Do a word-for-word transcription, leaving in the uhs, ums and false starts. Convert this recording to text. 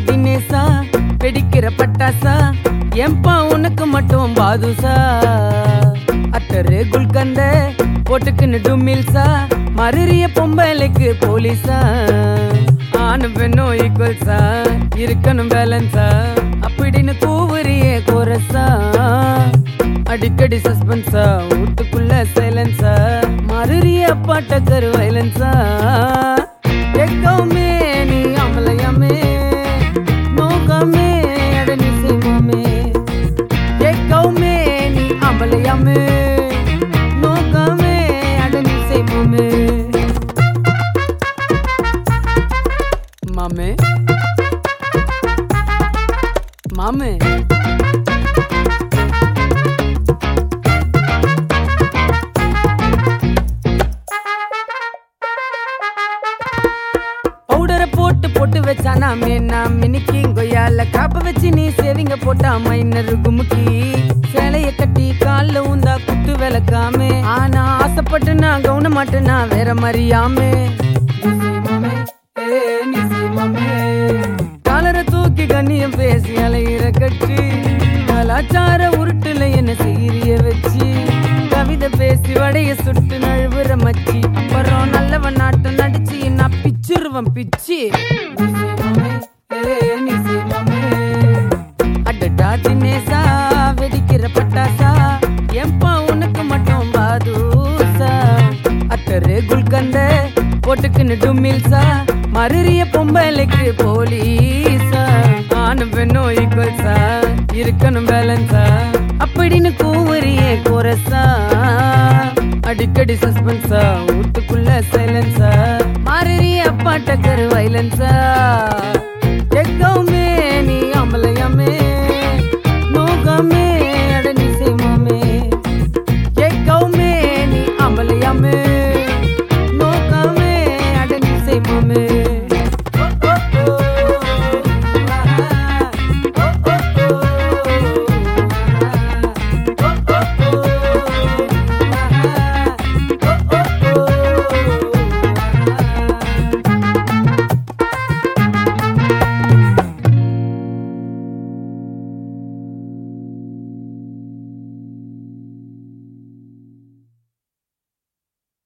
தினேசா வெடிக்கிற பட்டாசா எம்பா உனக்கு மட்டும் பாதுசா அத்தரு குல்கந்த போட்டுக்குன்னு டுமில்சா மறுறிய பொம்பளைக்கு போலீஸா ஆணு பெண்ணும் ஈக்குவல்ஸா இருக்கணும் பேலன்ஸா அப்படின்னு கூவுறியே கோரஸா அடிக்கடி சஸ்பென்ஸா வீட்டுக்குள்ள சைலன்ஸா மறுறிய பாட்டக்கரு வைலன்ஸா கேட்கவுமே நீ அமலையாமே நோக்கமே அடனி செய்வோமே கேட்கவுமே நீ அமலையாமே நோக்கமே அடனி செய்வோமே மாமே மாமே பவுடரை போட்டு போட்டு வச்சானா மேனா மினிக்கி கொய்யால காப்ப வச்சு நீ சேவிங்க போட்டா மைனர் குமுக்கி சேலைய கட்டி கால்ல ஊந்தா குத்து விளக்காமே ஆனா ஆசைப்பட்டு நான் கவுன மாட்டேனா வேற மாதிரியாமே காலரை தூக்கி கண்ணியம் பேசி அலையிற கட்சி கலாச்சார உருட்டுல என்ன சீரிய வச்சு கவிதை பேசி வடைய சுட்டு நழுவுற மச்சி அப்புறம் நல்லவன் நாட்டம் நடிச்சு நான் பிச்சிருவன் பிச்சி அடடா தினேசா வெடிக்கிற பட்டாசா எம்பா உனக்கு மட்டும் பாதுசா அத்தரு குல்கந்த போட்டுக்குன்னு டுமில்சா மறுறிய பொம்பளைக்கு போலீஸா ஆணு பெண்ணும் ஈக்குவல்ஸா இருக்கணும் பேலன்ஸா அப்படின்னு கூவுறியே கோரஸா அடிக்கடி சஸ்பென்ஸா வீட்டுக்குள்ள சைலன்ஸா மாறிறிய பாட்டக்கரு வைலன்ஸா கேட்கவுமே நீ அமலையாமே நோக்கமே